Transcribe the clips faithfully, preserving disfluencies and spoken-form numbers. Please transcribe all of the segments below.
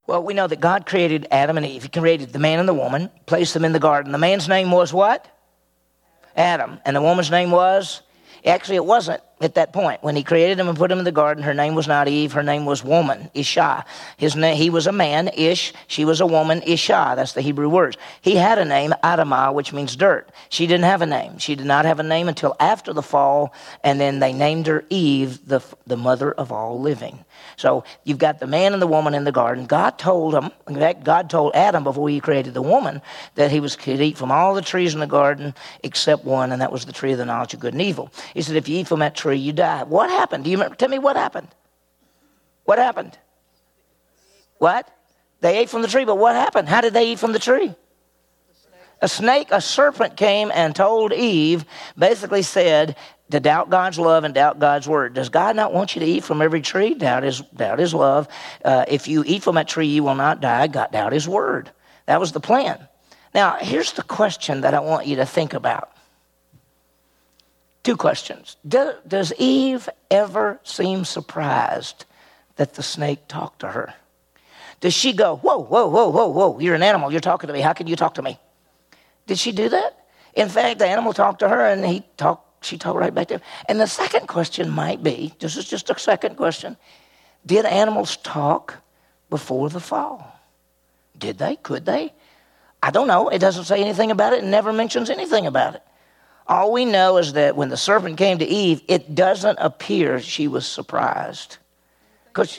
Well, we know that God created Adam and Eve. He created the man and the woman, placed them in the garden. The man's name was what? Adam. And the woman's name was? Actually, it wasn't at that point. When he created them and put them in the garden, her name was not Eve. Her name was woman, Isha. His name, he was a man, Ish. She was a woman, Isha. That's the Hebrew words. He had a name, Adamah, which means dirt. She didn't have a name. She did not have a name until after the fall, and then they named her Eve, the, the mother of all living. So you've got the man and the woman in the garden. God told them, in fact, God told Adam before he created the woman that he was could eat from all the trees in the garden except one, and that was the tree of the knowledge of good and evil. He said, if you eat from that tree, you die. What happened? Do you remember? Tell me what happened. What happened? What? They ate from the tree, but what happened? How did they eat from the tree? A snake, a serpent came and told Eve, basically said, to doubt God's love and doubt God's word. Does God not want you to eat from every tree? Doubt his, doubt his love. Uh, if you eat from that tree, you will not die. God, doubt his word. That was the plan. Now, here's the question that I want you to think about. Two questions. Do, does Eve ever seem surprised that the snake talked to her? Does she go, whoa, whoa, whoa, whoa, whoa, you're an animal, you're talking to me. How can you talk to me? Did she do that? In fact, the animal talked to her and he talked, she talked right back to him. And the second question might be, this is just a second question, did animals talk before the fall? Did they? Could they? I don't know. It doesn't say anything about it and never mentions anything about it. All we know is that when the serpent came to Eve, it doesn't appear she was surprised. Because,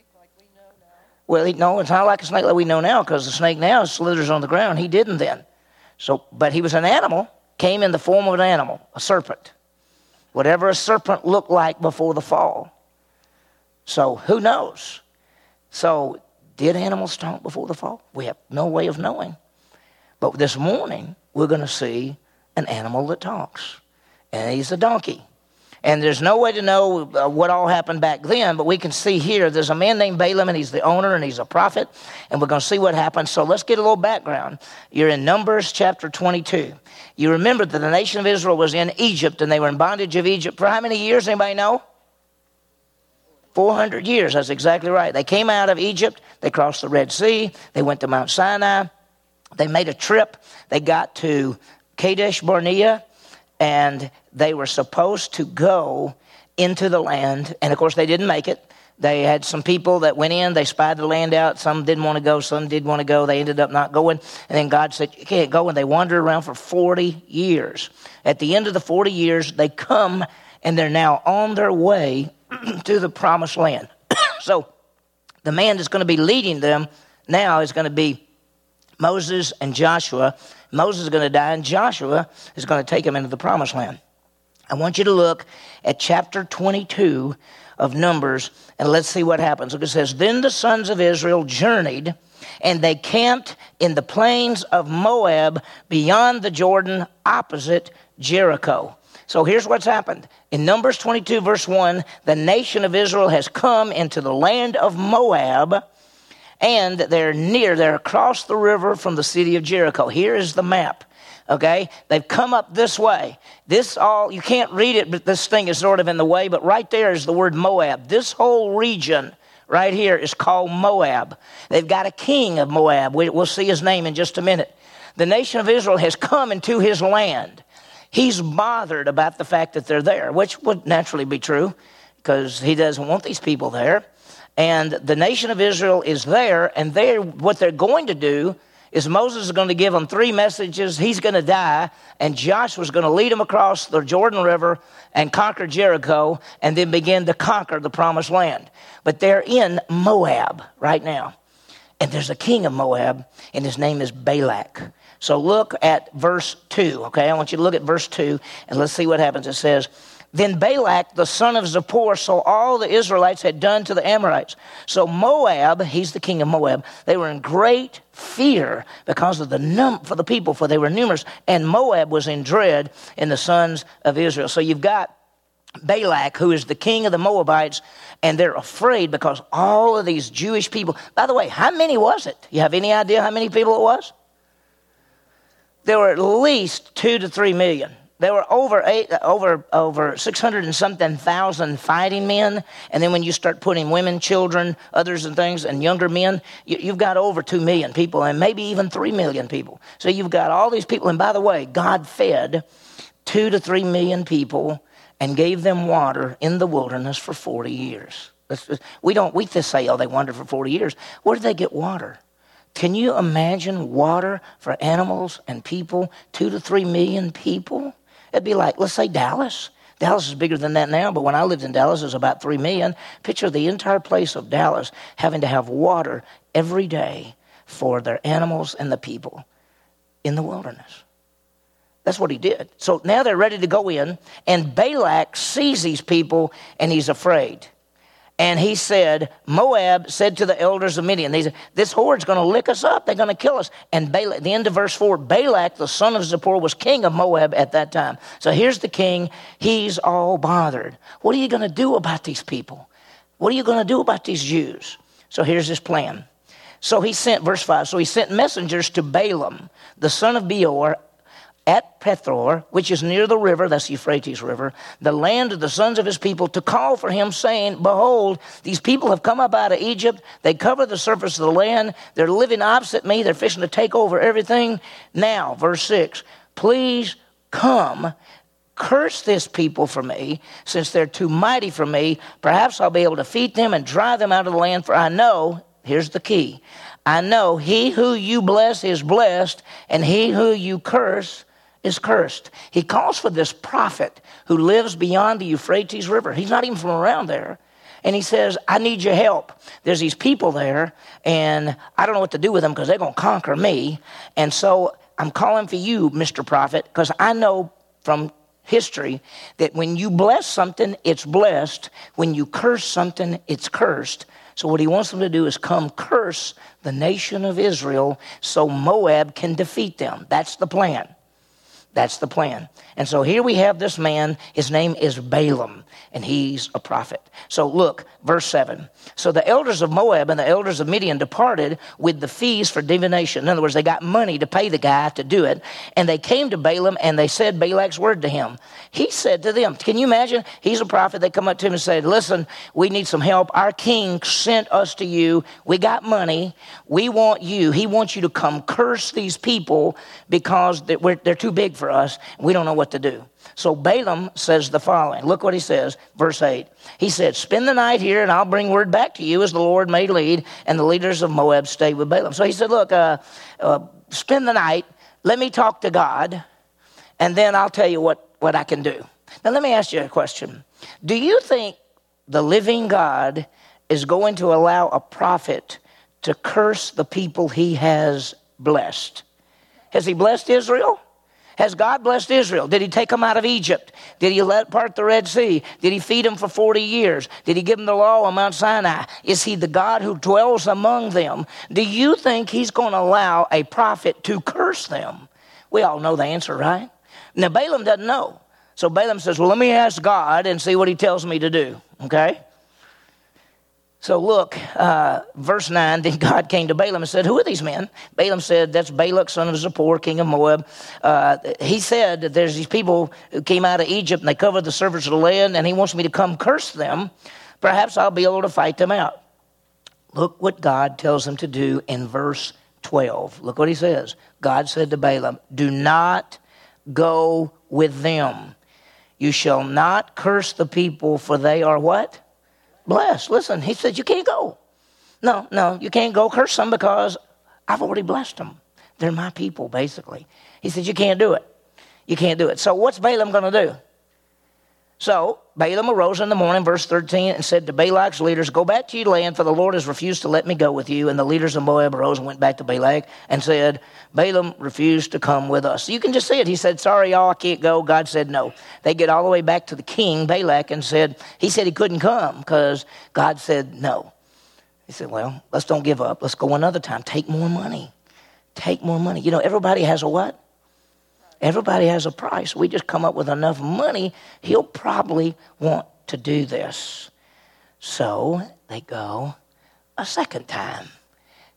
well, no, it's not like a snake like we know now, because the snake now slithers on the ground. He didn't then. So, but he was an animal, came in the form of an animal, a serpent. Whatever a serpent looked like before the fall. So who knows? So did animals talk before the fall? We have no way of knowing. But this morning, we're going to see an animal that talks. And he's a donkey. And there's no way to know uh, what all happened back then, but we can see here there's a man named Balaam, and he's the owner, and he's a prophet, and we're going to see what happened. So let's get a little background. You're in Numbers chapter twenty-two. You remember that the nation of Israel was in Egypt, and they were in bondage of Egypt for how many years? Anybody know? four hundred years. That's exactly right. They came out of Egypt. They crossed the Red Sea. They went to Mount Sinai. They made a trip. They got to Kadesh Barnea, and they were supposed to go into the land. And, of course, they didn't make it. They had some people that went in. They spied the land out. Some didn't want to go. Some did want to go. They ended up not going. And then God said, you can't go. And they wandered around for forty years. At the end of the forty years, they come, and they're now on their way to the promised land. So the man that's going to be leading them now is going to be Moses and Joshua. Moses is going to die, and Joshua is going to take him into the promised land. I want you to look at chapter twenty-two of Numbers, and let's see what happens. Look, it says, then the sons of Israel journeyed, and they camped in the plains of Moab beyond the Jordan, opposite Jericho. So here's what's happened. In Numbers twenty-two, verse one, the nation of Israel has come into the land of Moab, and they're near, they're across the river from the city of Jericho. Here is the map, okay? They've come up this way. This all, you can't read it, but this thing is sort of in the way, but right there is the word Moab. This whole region right here is called Moab. They've got a king of Moab. We'll see his name in just a minute. The nation of Israel has come into his land. He's bothered about the fact that they're there, which would naturally be true because he doesn't want these people there. And the nation of Israel is there, and they're, what they're going to do is Moses is going to give them three messages. He's going to die, and Joshua's going to lead them across the Jordan River and conquer Jericho and then begin to conquer the promised land. But they're in Moab right now. And there's a king of Moab, and his name is Balak. So look at verse two, okay? I want you to look at verse two, and let's see what happens. It says, then Balak, the son of Zippor, saw all the Israelites had done to the Amorites. So Moab, he's the king of Moab, they were in great fear because of the num for the people, for they were numerous. And Moab was in dread in the sons of Israel. So you've got Balak, who is the king of the Moabites, and they're afraid because all of these Jewish people. By the way, how many was it? You have any idea how many people it was? There were at least two to three million. There were over eight, over over six hundred and something thousand fighting men, and then when you start putting women, children, others, and things, and younger men, you, you've got over two million people, and maybe even three million people. So you've got all these people, and by the way, God fed two to three million people and gave them water in the wilderness for forty years. We don't. We just say, oh, they wandered for forty years. Where did they get water? Can you imagine water for animals and people? Two to three million people. It'd be like, let's say Dallas. Dallas is bigger than that now, but when I lived in Dallas, it was about three million. Picture the entire place of Dallas having to have water every day for their animals and the people in the wilderness. That's what he did. So now they're ready to go in, and Balak sees these people, and he's afraid. And he said, Moab said to the elders of Midian, he said, this horde's going to lick us up. They're going to kill us. And Balak, the end of verse four, Balak, the son of Zippor, was king of Moab at that time. So here's the king. He's all bothered. What are you going to do about these people? What are you going to do about these Jews? So here's his plan. So he sent, verse five, so he sent messengers to Balaam, the son of Beor, at Pethor, which is near the river, that's the Euphrates River, the land of the sons of his people, to call for him, saying, behold, these people have come up out of Egypt. They cover the surface of the land. They're living opposite me. They're fishing to take over everything. Now, verse six, please come, curse this people for me, since they're too mighty for me. Perhaps I'll be able to feed them and drive them out of the land, for I know, here's the key, I know he who you bless is blessed, and he who you curse is cursed. He calls for this prophet who lives beyond the Euphrates River. He's not even from around there. And he says, I need your help. There's these people there, and I don't know what to do with them because they're going to conquer me. And so I'm calling for you, Mister Prophet, because I know from history that when you bless something, it's blessed. When you curse something, it's cursed. So what he wants them to do is come curse the nation of Israel so Moab can defeat them. That's the plan. That's the plan. And so here we have this man. His name is Balaam, and he's a prophet. So look, verse seven. So the elders of Moab and the elders of Midian departed with the fees for divination. In other words, they got money to pay the guy to do it. And they came to Balaam, and they said Balak's word to him. He said to them, can you imagine? He's a prophet. They come up to him and said, listen, we need some help. Our king sent us to you. We got money. We want you. He wants you to come curse these people because they're, they're too big for us. We don't know what to do. So Balaam says the following. Look what he says, verse eight. He said, spend the night here, and I'll bring word back to you as the Lord may lead. And the leaders of Moab stayed with Balaam. So he said, look, uh, uh, spend the night. Let me talk to God, and then I'll tell you what, what I can do. Now, let me ask you a question. Do you think the living God is going to allow a prophet to curse the people he has blessed? Has he blessed Israel? Has God blessed Israel? Did he take them out of Egypt? Did he let part the Red Sea? Did he feed them for forty years? Did he give them the law on Mount Sinai? Is he the God who dwells among them? Do you think he's going to allow a prophet to curse them? We all know the answer, right? Now, Balaam doesn't know. So Balaam says, well, let me ask God and see what he tells me to do, okay? So look, uh, verse nine, then God came to Balaam and said, who are these men? Balaam said, that's Balak, son of Zippor, king of Moab. Uh, he said that there's these people who came out of Egypt, and they covered the surface of the land, and he wants me to come curse them. Perhaps I'll be able to fight them out. Look what God tells him to do in verse twelve. Look what he says. God said to Balaam, do not go with them. You shall not curse the people, for they are what? Blessed. Listen, he said, you can't go. No, no, you can't go curse them because I've already blessed them. They're my people, basically. He said, you can't do it. You can't do it. So what's Balaam going to do? So Balaam arose in the morning, verse thirteen, and said to Balak's leaders, go back to your land, for the Lord has refused to let me go with you. And the leaders of Moab arose and went back to Balak and said, Balaam refused to come with us. So you can just see it. He said, sorry, y'all, I can't go. God said no. They get all the way back to the king, Balak, and said, he said he couldn't come because God said no. He said, well, let's don't give up. Let's go another time. Take more money. Take more money. You know, everybody has a what? Everybody has a price. We just come up with enough money, he'll probably want to do this. So they go a second time.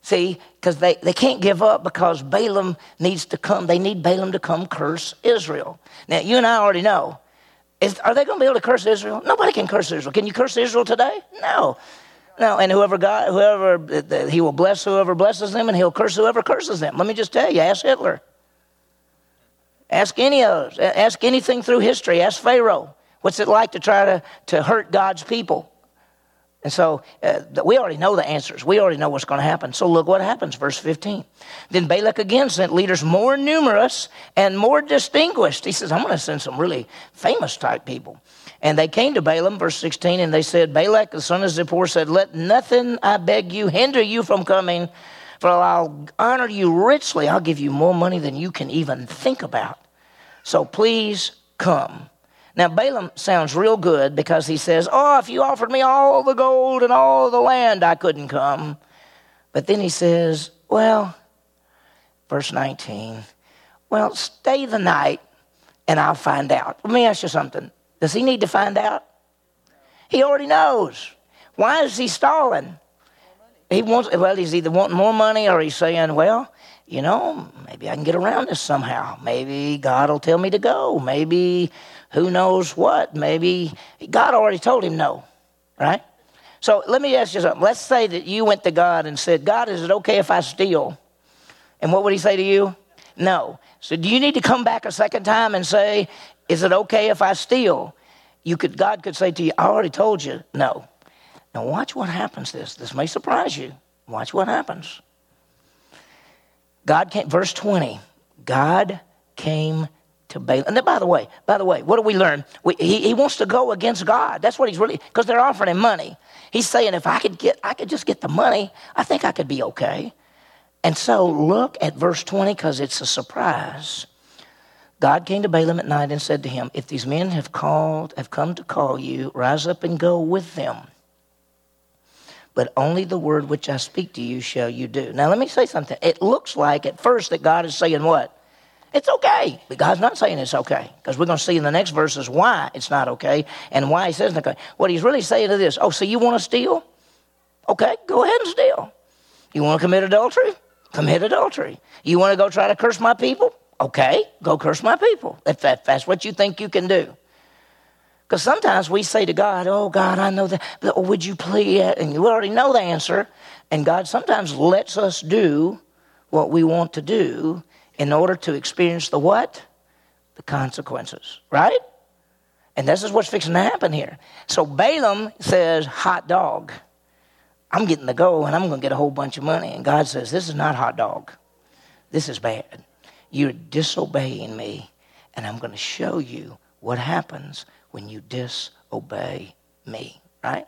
See, because they, they can't give up because Balaam needs to come. They need Balaam to come curse Israel. Now, you and I already know. Is, are they going to be able to curse Israel? Nobody can curse Israel. Can you curse Israel today? No. No, and whoever God, whoever, he will bless whoever blesses them, and he'll curse whoever curses them. Let me just tell you, ask Hitler. Ask any of those. Ask anything through history. Ask Pharaoh. What's it like to try to, to hurt God's people? And so uh, we already know the answers. We already know what's going to happen. So look what happens, verse fifteen. Then Balak again sent leaders more numerous and more distinguished. He says, I'm going to send some really famous type people. And they came to Balaam, verse sixteen, and they said, Balak, the son of Zippor, said, let nothing, I beg you, hinder you from coming, for I'll honor you richly. I'll give you more money than you can even think about. So please come. Now, Balaam sounds real good because he says, oh, if you offered me all the gold and all the land, I couldn't come. But then he says, well, verse nineteen, well, stay the night and I'll find out. Let me ask you something. Does he need to find out? He already knows. Why is he stalling? He wants, well, he's either wanting more money or he's saying, well, you know, maybe I can get around this somehow. Maybe God will tell me to go. Maybe who knows what. Maybe God already told him no, right? So let me ask you something. Let's say that you went to God and said, God, is it okay if I steal? And what would he say to you? No. So do you need to come back a second time and say, is it okay if I steal? You could, God could say to you, I already told you no. Now watch what happens this. This may surprise you. Watch what happens. God came, verse twenty, God came to Balaam. And then, by the way, by the way, what do we learn? We, he, he wants to go against God. That's what he's really, because they're offering him money. He's saying, if I could get, I could just get the money, I think I could be okay. And so look at verse twenty, because it's a surprise. God came to Balaam at night and said to him, if these men have called, have come to call you, rise up and go with them. But only the word which I speak to you shall you do. Now, let me say something. It looks like at first that God is saying what? It's okay. But God's not saying it's okay. Because we're going to see in the next verses why it's not okay and why he says it's okay. What he's really saying is this. Oh, so you want to steal? Okay, go ahead and steal. You want to commit adultery? Commit adultery. You want to go try to curse my people? Okay, go curse my people. If that's what you think you can do. Because sometimes we say to God, oh, God, I know that, but oh, would you please? And you already know the answer. And God sometimes lets us do what we want to do in order to experience the what? The consequences, right? And this is what's fixing to happen here. So Balaam says, hot dog. I'm getting the go and I'm going to get a whole bunch of money. And God says, this is not hot dog. This is bad. You're disobeying me. And I'm going to show you what happens when you disobey me, right?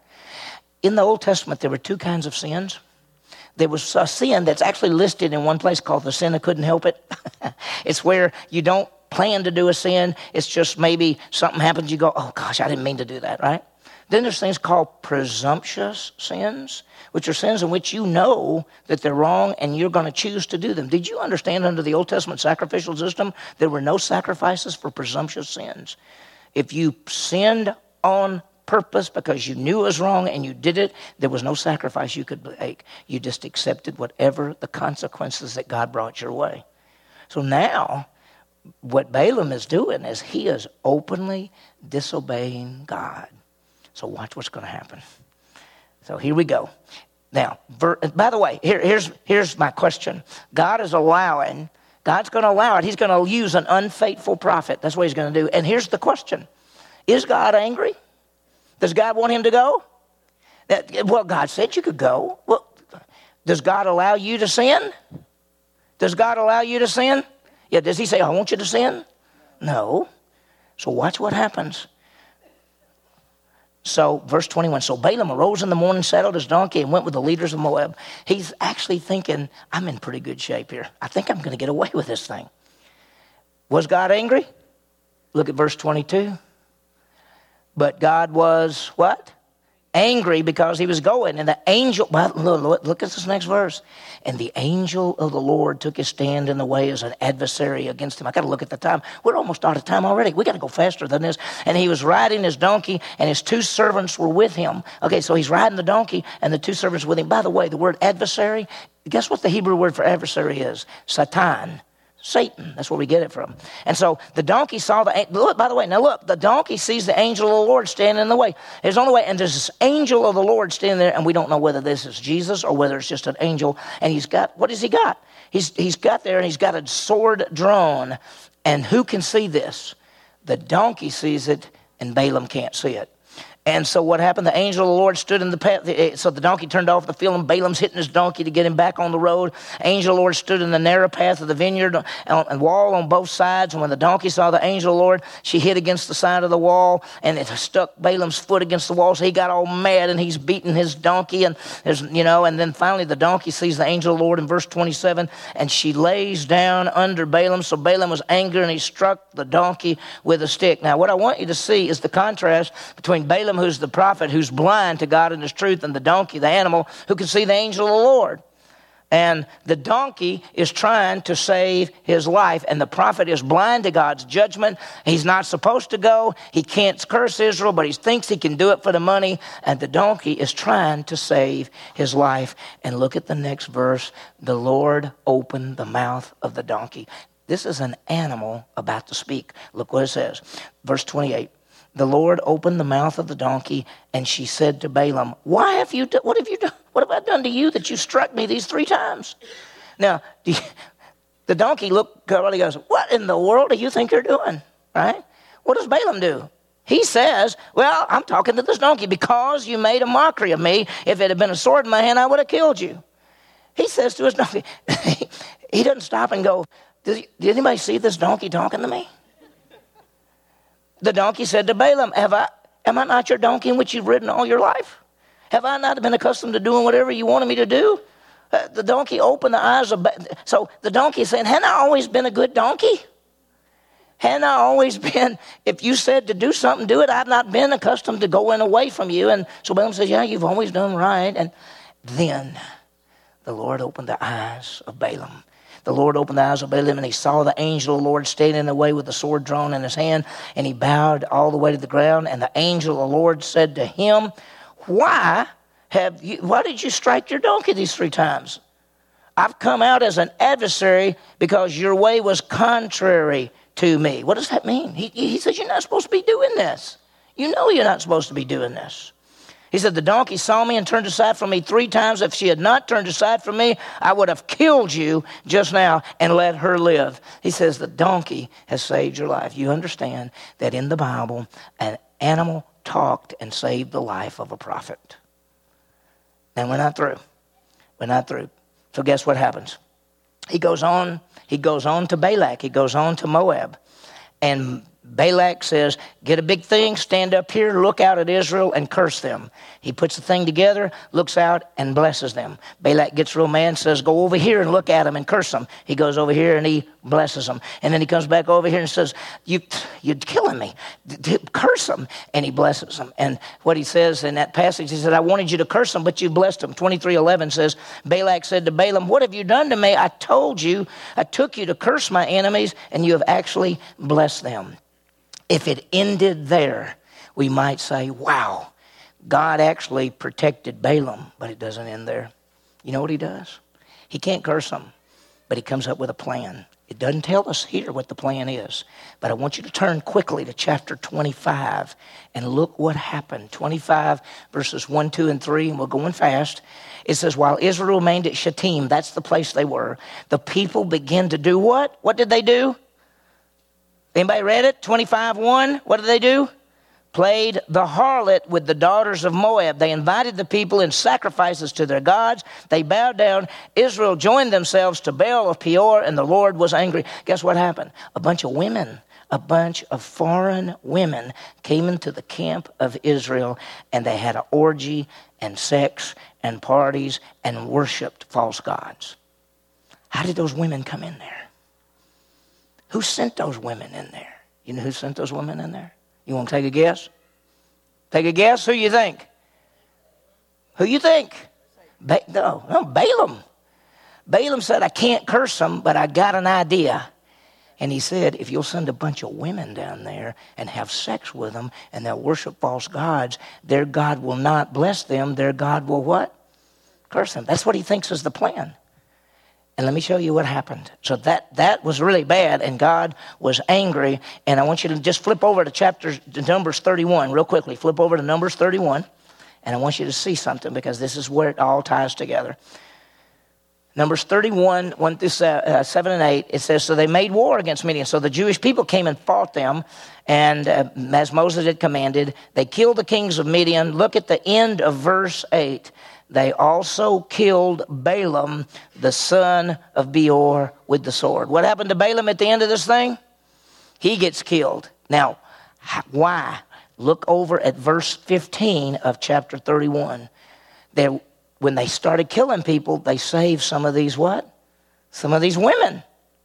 In the Old Testament, there were two kinds of sins. There was a sin that's actually listed in one place called the sin that couldn't help it. It's where you don't plan to do a sin. It's just maybe something happens, you go, oh gosh, I didn't mean to do that, right? Then there's things called presumptuous sins, which are sins in which you know that they're wrong and you're going to choose to do them. Did you understand under the Old Testament sacrificial system, there were no sacrifices for presumptuous sins? If you sinned on purpose because you knew it was wrong and you did it, there was no sacrifice you could make. You just accepted whatever the consequences that God brought your way. So now, what Balaam is doing is he is openly disobeying God. So watch what's going to happen. So here we go. Now, by the way, here, here's, here's my question. God is allowing... God's going to allow it. He's going to use an unfaithful prophet. That's what he's going to do. And here's the question. Is God angry? Does God want him to go? Well, God said you could go. Well, does God allow you to sin? Does God allow you to sin? Yeah, does he say, I want you to sin? No. So watch what happens. So, verse twenty-one, so Balaam arose in the morning, saddled his donkey, and went with the leaders of Moab. He's actually thinking, I'm in pretty good shape here. I think I'm going to get away with this thing. Was God angry? Look at verse twenty-two. But God was what? Angry because he was going. And the angel, well, look, look at this next verse. And the angel of the Lord took his stand in the way as an adversary against him. I got to look at the time. We're almost out of time already. We got to go faster than this. And he was riding his donkey, and his two servants were with him. Okay, so he's riding the donkey, and the two servants with him. By the way, the word adversary Guess what the Hebrew word for adversary is? Satan. Satan. That's where we get it from. And so the donkey saw the, look, by the way, now look, the donkey sees the angel of the Lord standing in the way. There's on the way, and there's this angel of the Lord standing there, and we don't know whether this is Jesus or whether it's just an angel. And he's got, what has he got? He's He's got there, and he's got a sword drawn. And who can see this? The donkey sees it, and Balaam can't see it. And so what happened? The angel of the Lord stood in the path. So the donkey turned off the field, and Balaam's hitting his donkey to get him back on the road. Angel of the Lord stood in the narrow path of the vineyard and wall on both sides. And when the donkey saw the angel of the Lord, she hit against the side of the wall, and it stuck Balaam's foot against the wall. So he got all mad, and he's beating his donkey. And there's, you know, and then finally the donkey sees the angel of the Lord in verse twenty-seven, and she lays down under Balaam. So Balaam was angry, and he struck the donkey with a stick. Now, what I want you to see is the contrast between Balaam, who's the prophet, who's blind to God and his truth, and the donkey, the animal, who can see the angel of the Lord. And the donkey is trying to save his life, and the prophet is blind to God's judgment. He's not supposed to go. He can't curse Israel, but he thinks he can do it for the money, and the donkey is trying to save his life. And look at the next verse. The Lord opened the mouth of the donkey. This is an animal about to speak. Look what it says. Verse twenty-eight. The Lord opened the mouth of the donkey, and she said to Balaam, "Why have you done? What have you done? What have I done to you that you struck me these three times?" Now, the donkey looked up and he goes, "What in the world do you think you're doing?" Right? What does Balaam do? He says, "Well, I'm talking to this donkey because you made a mockery of me. If it had been a sword in my hand, I would have killed you." He says to his donkey, he doesn't stop and go, "Did anybody see this donkey talking to me?" The donkey said to Balaam, Have I, am I not your donkey in which you've ridden all your life? Have I not been accustomed to doing whatever you wanted me to do? Uh, the donkey opened the eyes of... Ba- so the donkey is saying, hadn't I always been a good donkey? Hadn't I always been, if you said to do something, do it. I've not been accustomed to going away from you. And so Balaam says, yeah, you've always done right. And then the Lord opened the eyes of Balaam. The Lord opened the eyes of Balaam, and he saw the angel of the Lord standing in the way with the sword drawn in his hand, and he bowed all the way to the ground. And the angel of the Lord said to him, Why have you, why did you strike your donkey these three times? I've come out as an adversary because your way was contrary to me. What does that mean? He, he says, you're not supposed to be doing this. You know you're not supposed to be doing this. He said, the donkey saw me and turned aside from me three times. If she had not turned aside from me, I would have killed you just now and let her live. He says, the donkey has saved your life. You understand that in the Bible, an animal talked and saved the life of a prophet. And we're not through. We're not through. So guess what happens? He goes on, he goes on to Balak. He goes on to Moab. And Balak says, get a big thing, stand up here, look out at Israel, and curse them. He puts the thing together, looks out, and blesses them. Balak gets real mad and says, go over here and look at them and curse them. He goes over here and he blesses them. And then he comes back over here and says, you, you're killing me. Curse them. And he blesses them. And what he says in that passage, he said, I wanted you to curse them, but you blessed them. twenty-three eleven says, Balak said to Balaam, what have you done to me? I told you, I took you to curse my enemies, and you have actually blessed them. If it ended there, we might say, wow, God actually protected Balaam, but it doesn't end there. You know what he does? He can't curse them, but he comes up with a plan. It doesn't tell us here what the plan is, but I want you to turn quickly to chapter twenty-five and look what happened. twenty-five verses one, two, and three, and we're going fast. It says, while Israel remained at Shittim, that's the place they were, the people began to do what? What did they do? Anybody read it? twenty-five one. What did they do? Played the harlot with the daughters of Moab. They invited the people in sacrifices to their gods. They bowed down. Israel joined themselves to Baal of Peor, and the Lord was angry. Guess what happened? A bunch of women, a bunch of foreign women came into the camp of Israel, and they had an orgy and sex and parties and worshiped false gods. How did those women come in there? Who sent those women in there? You know who sent those women in there? You want to take a guess? Take a guess? Who you think? Who you think? Ba- no, no, Balaam. Balaam said, I can't curse them, but I got an idea. And he said, if you'll send a bunch of women down there and have sex with them and they'll worship false gods, their God will not bless them. Their God will what? Curse them. That's what he thinks is the plan. And let me show you what happened. So that, that was really bad, and God was angry. And I want you to just flip over to chapter to Numbers thirty-one real quickly. Flip over to Numbers thirty-one, and I want you to see something because this is where it all ties together. Numbers thirty-one, one through seven and eight, it says, so they made war against Midian. So the Jewish people came and fought them, and uh, as Moses had commanded, they killed the kings of Midian. Look at the end of verse eight. They also killed Balaam, the son of Beor, with the sword. What happened to Balaam at the end of this thing? He gets killed. Now, why? Look over at verse fifteen of chapter thirty-one. There, when they started killing people, they saved some of these what? Some of these women.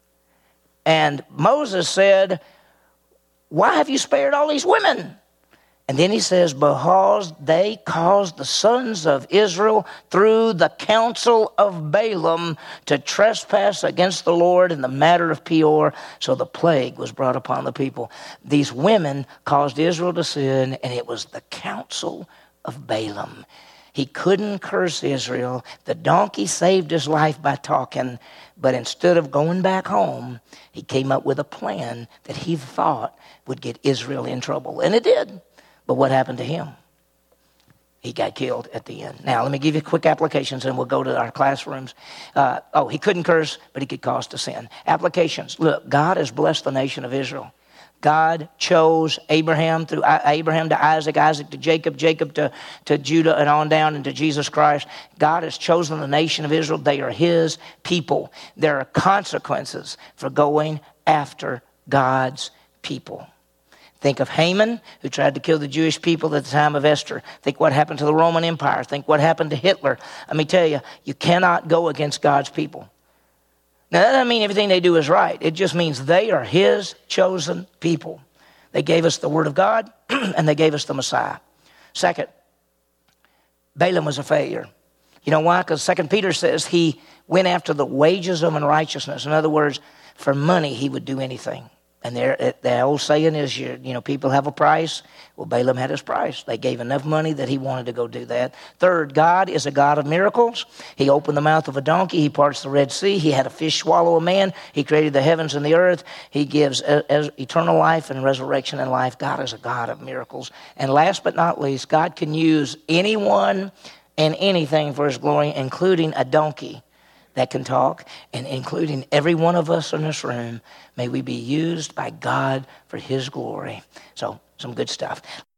And Moses said, why have you spared all these women? And then he says, because they caused the sons of Israel through the counsel of Balaam to trespass against the Lord in the matter of Peor. So the plague was brought upon the people. These women caused Israel to sin, and it was the counsel of Balaam. He couldn't curse Israel. The donkey saved his life by talking, but instead of going back home, he came up with a plan that he thought would get Israel in trouble. And it did. But what happened to him? He got killed at the end. Now, let me give you quick applications, and we'll go to our classrooms. Uh, oh, he couldn't curse, but he could cause to sin. Applications. Look, God has blessed the nation of Israel. God chose Abraham through Abraham to Isaac, Isaac to Jacob, Jacob to, to Judah, and on down into Jesus Christ. God has chosen the nation of Israel. They are his people. There are consequences for going after God's people. Think of Haman, who tried to kill the Jewish people at the time of Esther. Think what happened to the Roman Empire. Think what happened to Hitler. Let me tell you, you cannot go against God's people. Now, that doesn't mean everything they do is right. It just means they are his chosen people. They gave us the word of God, and they gave us the Messiah. Second, Balaam was a failure. You know why? Because Second Peter says he went after the wages of unrighteousness. In other words, for money, he would do anything. And there, the old saying is, you know, people have a price. Well, Balaam had his price. They gave enough money that he wanted to go do that. Third, God is a God of miracles. He opened the mouth of a donkey. He parts the Red Sea. He had a fish swallow a man. He created the heavens and the earth. He gives eternal life and resurrection and life. God is a God of miracles. And last but not least, God can use anyone and anything for his glory, including a donkey that can talk, and including every one of us in this room. May we be used by God for his glory. So, some good stuff.